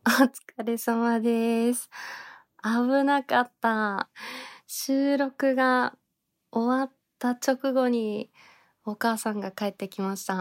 お疲れ様です。危なかった。収録が終わった直後にお母さんが帰ってきました。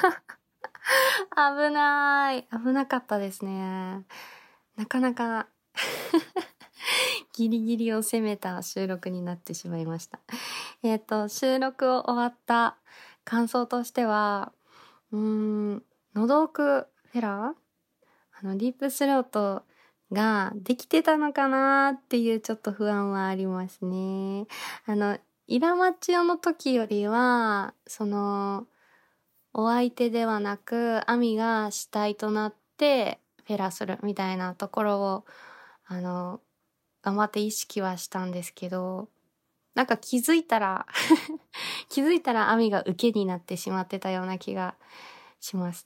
危ない。危なかったですね。なかなかギリギリを攻めた収録になってしまいました。収録を終わった感想としては、喉奥フェラディープスロートができてたのかなっていうちょっと不安はありますね。イラマチオの時よりは、お相手ではなく、アミが主体となってフェラするみたいなところを、頑張って意識はしたんですけど、なんか気づいたらアミが受けになってしまってたような気がします。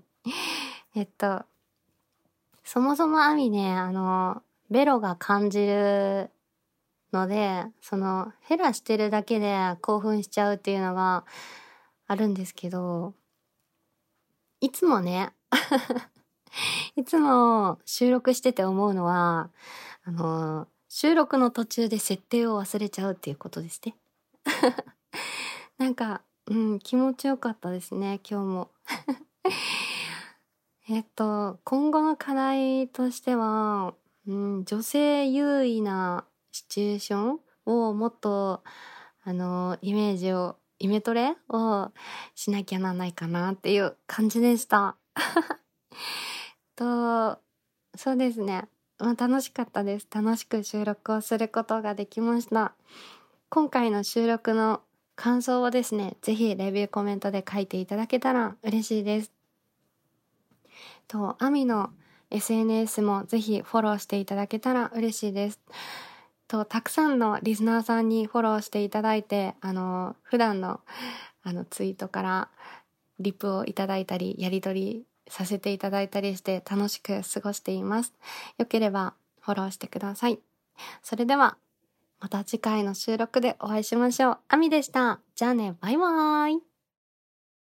そもそもアミね、ベロが感じるので、ヘラしてるだけで興奮しちゃうっていうのがあるんですけど、いつもね、いつも収録してて思うのは、収録の途中で設定を忘れちゃうっていうことですね。なんか、気持ちよかったですね、今日も。今後の課題としては、女性優位なシチュエーションをもっと、イメトレをしなきゃならないかなっていう感じでした。と、そうですね。楽しかったです。楽しく収録をすることができました。今回の収録の感想をですね、ぜひレビューコメントで書いていただけたら嬉しいです。アミの SNS もぜひフォローしていただけたら嬉しいです。たくさんのリスナーさんにフォローしていただいて、普段のツイートからリプをいただいたり、やり取りさせていただいたりして楽しく過ごしています。よければフォローしてください。それでは、また次回の収録でお会いしましょう。アミでした。じゃあね、バイバーイ。